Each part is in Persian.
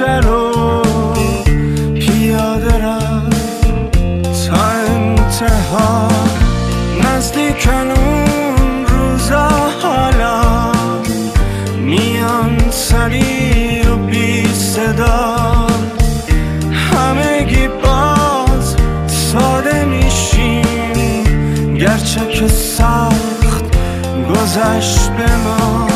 کوچه رو پیاده رفت تا انتها. نزدیکن اون روزا حالا میان سریع و بی صدا، همگی باز ساده میشیم گرچه که سخت گذشت به ما.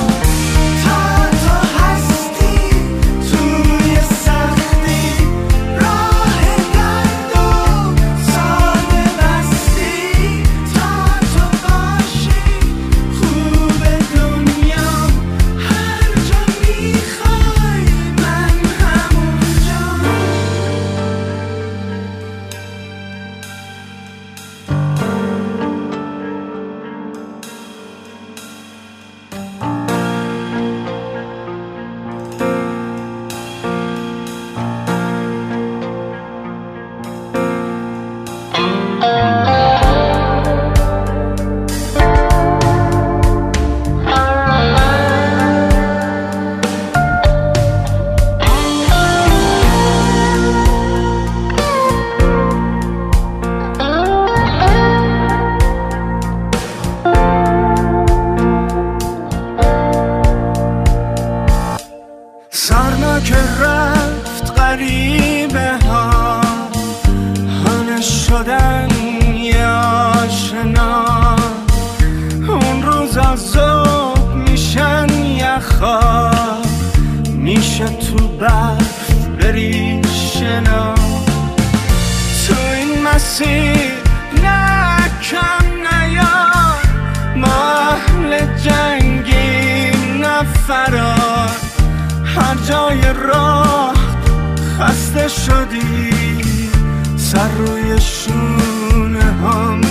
سرنا که رفت غریبه ها همه شدن یه آشنا، اون روزا ذوب میشن یخا، میشه تو برف بری شنا. تو این مسیر نه کم نیار، ما اهل جنگیم نه فرار، هر جای راه خسته شدی سر روی شونه هم